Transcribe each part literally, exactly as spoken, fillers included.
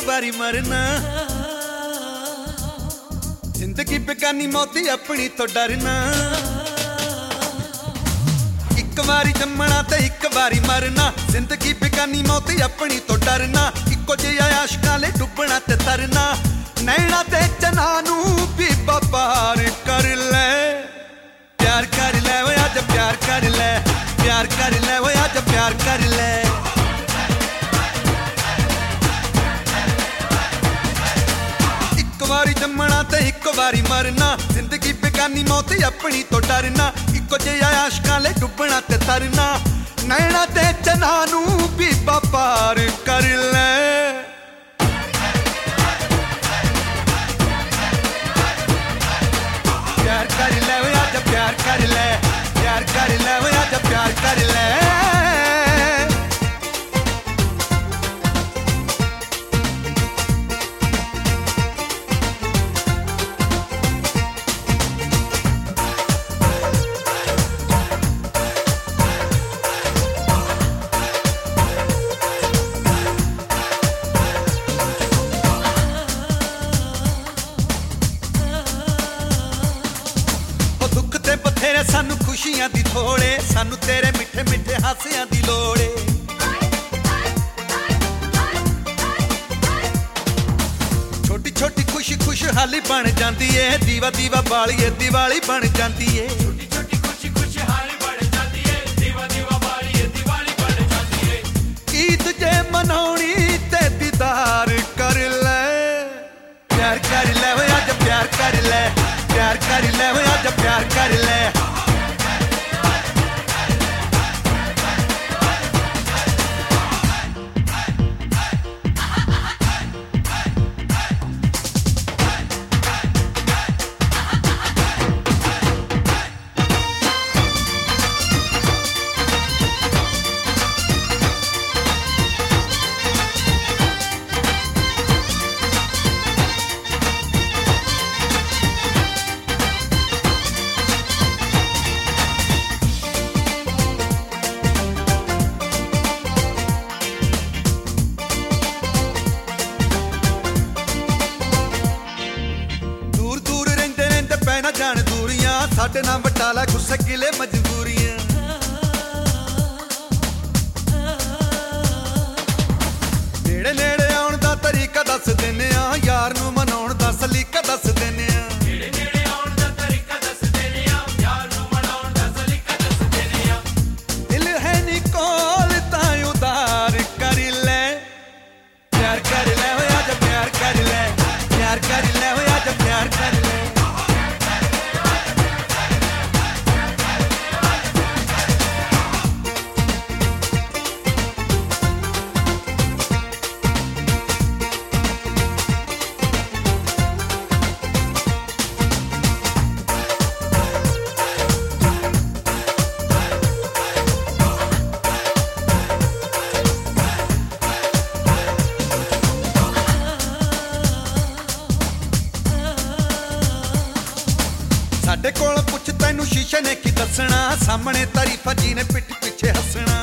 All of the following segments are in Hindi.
बारी मरना। जिंदगी बेगानी मौती अपनी तो डरना। एक बारी जम्मना ते एक बारी मरना। जिंदगी बेगानी मौती अपनी तो डरना। इको जिहा आशिकां ले डुबना ते तरना। नैना ते चना नू भी पार कर ले। प्यार कर ले वो अज प्यार कर ले। प्यार कर ले वो अज प्यार कर ले। एक बारी जम्मना ते एक बारी मरना। जिंदगी बेगानी मौती अपनी तो डरना। इको जिहा आशिकां ले डुबना ते तरना। नैना ते चना नू भी पार कर ले। प्यार कर ले वो अज प्यार कर ले। प्यार कर ले वो अज प्यार कर ले। बथेरे सानू खुशियां दी थोड़े। सानू तेरे मिठे मिठे हासियां दी लोड़े। छोटी छोटी खुशी खुशहाली बन जाती है। दीवा दीवा बालिए दिवाली बन जाती है। छोटी छोटी खुशी खुशहाली बन जाती है। दीवा दीवा बालिए दिवाली बन जाती है। ईद जे मनाउणी ते दीदार कर ले। प्यार कर ले वो अज प्यार कर ले। प्यार कर ले वो अज प्यार कर ले। ना जान दूरियां साडे नाल बटाला गुस्से गिले मजबूरियां। नेड़े नेड़े आउण दा तरीका दस देने आ। यार नू मनाउण दा सलीका दस देने आ। नेड़े नेड़े आउण दा तरीका दस देने आ। यार नू मनाउण दा सलीका दस देने आ। दिल है नी कोल तां उधार कर ले। प्यार कर ले वो अज प्यार कर ले। प्यार कर ले वो अज प्यार कर ले। साडे कोल पुछ तैनू शीशे ने की दसना। सामने तारीफा जी ने पिठ पिछे हसना।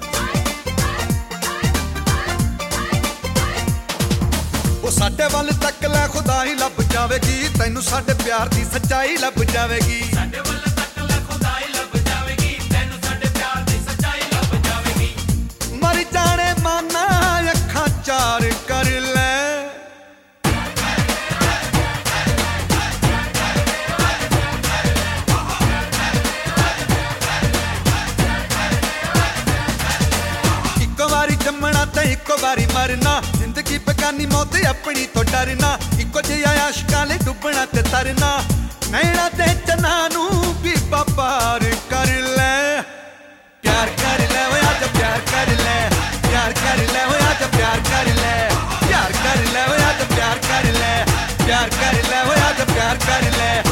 वो साडे वल तक लै खुदा ही लब जावेगी। तैनू साडे प्यार दी सच्चाई लब जावेगी। साडे वल तक लै खुदा ही लब जावेगी। तैनू साडे प्यार दी सच्चाई लब जावेगी। मर जाने माना अखां चार कर ले। जम्मना ते इको बारी मरना। जिंदगी बेगानी मौती अपनी तो डरना। इको जिहा आशिकां ले डुबना ते तरना। नैना ते चना नू भी पार कर ले। प्यार कर ले वो अज प्यार कर ले। प्यार कर ले वो अज प्यार कर ले। प्यार कर ले वो अज प्यार कर ले। प्यार कर ले वो अज प्यार कर ले।